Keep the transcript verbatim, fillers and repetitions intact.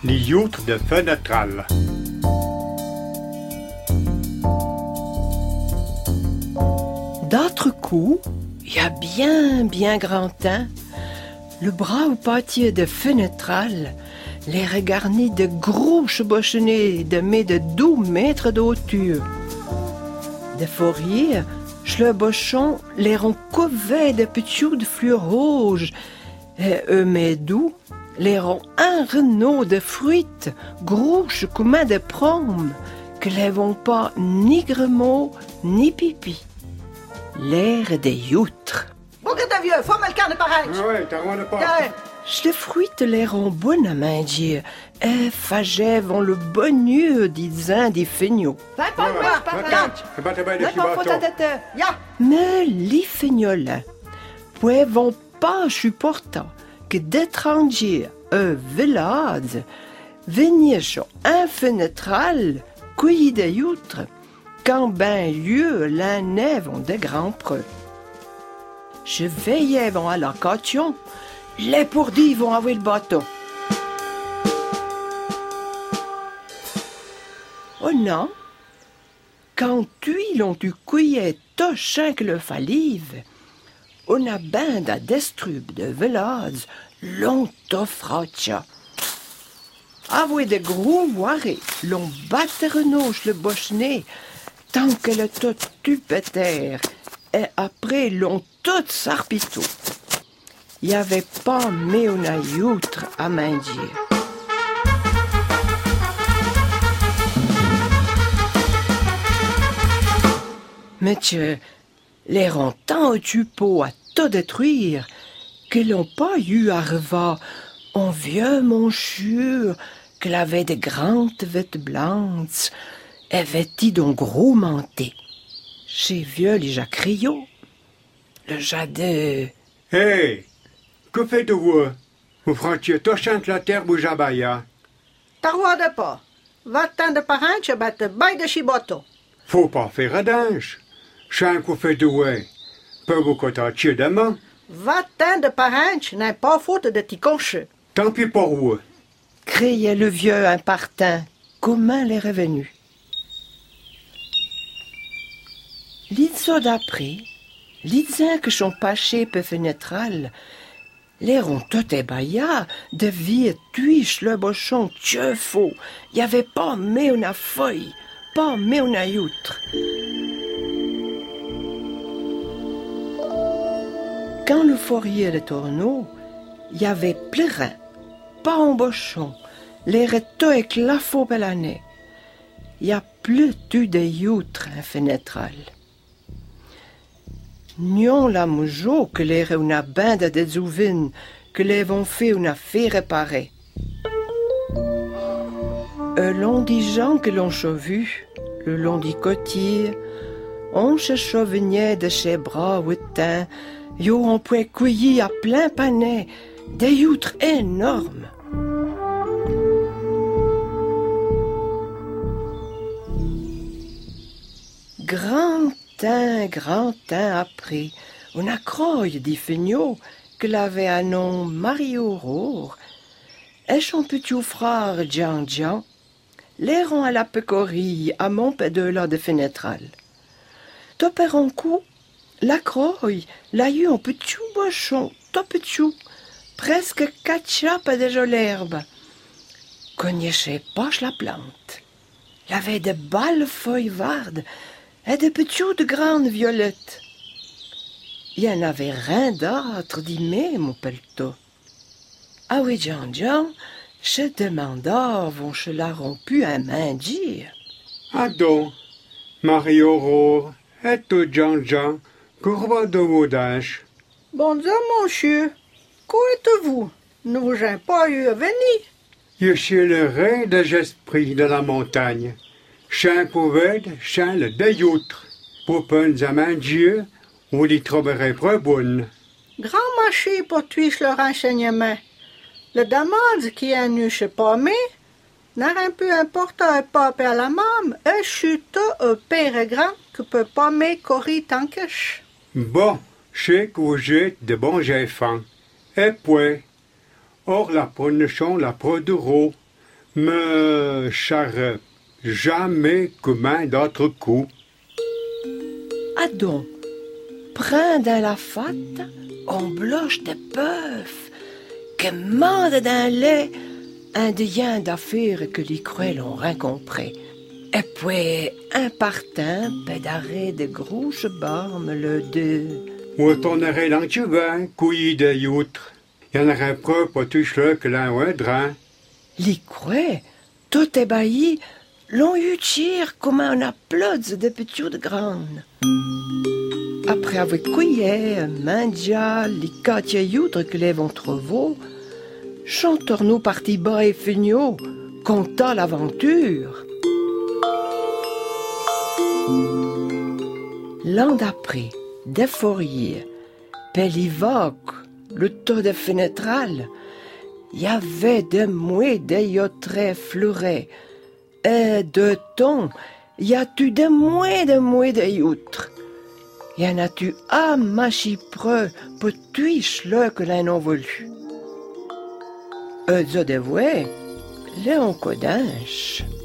les youtres de Fenetral. D'autres coups, il y a bien, bien grand temps, le brave pâtier de Fenetral les regarnit de gros chevauchennés de mais de douze mètres de hauteur. De fourrière, le bochon les rond couverts de petits de fleurs rouges, et eux mais doux, les rond un renaud de fruits, gros comme de pommes, que les vont pas ni gremeaux ni pipi. L'air des youtres. Bourg de vieux, faut mal carne pareil. Ah ouais, t'as rien de pas. Je le fruit les rond bonne à manger, et fageait vont le bonheur disant des feignaux. Va pas Ouais, moi, ouais, pas ouais, là. c'est pas très bien de Va pas faut ta chibato. tête. Ya. Mais les feignolins pouvaient pas supporter que d'étrangers, un village, venaient sur un Fenetral, cueillis des youtres, quand ben lieu l'un nève de grands preux. Je veillais vont à la caution, les pourdis vont avoir le bateau. Oh non, quand tu l'ont tu cueilli tout chaque le falive, on a ben à destrub de velaz l'on t'offracha. Avoué de gros voirés, l'on battait renouche le bochenet, tant que le tout tupéterre, et après l'on tout sarpito. Il y avait pas mais on a youtre à manger. Mais tu, les rentants au tupeau à tout détruire, que l'on pas eu à revoir un vieux monchur que l'avait de grandes vêtements blanches et vêtis d'un gros manté. J'ai vu les jacrio, le jade. Hey, que faites-vous? Vous franchiez tochante la terre ou jabaya? T'as roi de pas. Va-t'en de parent, tu vas te bail de chiboto. Faut pas faire radinge. Chien que faites-vous? Peu vous cotachiez demain. Va-t'en de parent, tu n'as pas faute de t'y concher. Tant pis pour vous. Criait le vieux impartant, comment les revenus. L'idso d'après, l'idsin que son paché peut Fenetral, les ronds tout ébaya, de vie tuiche le bochon, Dieu faux, y avait pas mais une feuille, pas mais une youtre. Quand le fourrier le tourneau, y avait plein, pas un bochon, les retos éclafaux per l'année. Y a plus tu de youtre un Fenetral. Nion la moujo que les una bande de zouvines que les vont fait une affaire réparée. Un long dit gens que l'on chavu, le long dit côtier, on se chauveniait de chez bras ou teint, yo on pouvait cueillir à plein panet des youtres énormes. Grand temps, grand temps après, on a croyé des feignaux que l'avait un nom Mario Roure, et son petit frère Jean Jean, l'errant à la pécorille à Montpédola de Fenetral. Topéron coup, la croye l'a eu un petit bochon, tout petit, presque quatre chapes de l'herbe. Connaissait pas la plante. L'avait de belles feuilles vertes et de petites grandes violettes. Il y en avait rien d'autre, dit mais mon pelletot. Ah oui, Jean Jean, je demanda vont je la rompu un main dire. Ah donc, Mario Roure, et tout Jean Jean, courba de vaudage. Bon Dieu, mon chien, qu'où êtes-vous? Nous vous n'avons pas eu à venir. Je suis le rey des esprits de la montagne. Chien couvert, chien le déyoutre. Pour peines à manger, on les trouverait très bonnes. Grand marché pour tuiche le renseignement. Le demande qui est nu chez Pommé, n'a rien pu importer un pape à la mame, et chute un père grand que peut Pommé courir tant qu'che. Bon, je sais que vous êtes de bons enfants. Et puis, or la production la produira. me charre jamais comment d'autres coups. Adon, prends dans la fête, on bloche de bœuf, que mande d'un lait, un dien d'affaires que les cruels ont rencontré. Et puis, un partant, pédaré de grosses barmes, le deux. Où tournerait l'enchevin, couillis de youtre. Il y en aurait pas pour toucher là que l'un ou un drain. Les cruels, tout ébahis, l'ont eu tir comme un applaudisse de petits de grande. Après avoir couillé, mangia, les quatre youtres que les vont trouver, chanteur-nous parti bas et fignot, compta l'aventure. L'an d'après, des fourriers, pellivoque, le taux de fénétral, il y avait des mouets, des yotrés fleurés, et de ton, il y a-tu des mouets, des mouets de youtres. Y en a-tu à machipreux, pour tuiche-le que l'un en voulu. Eux, de voué, Léon Codinche.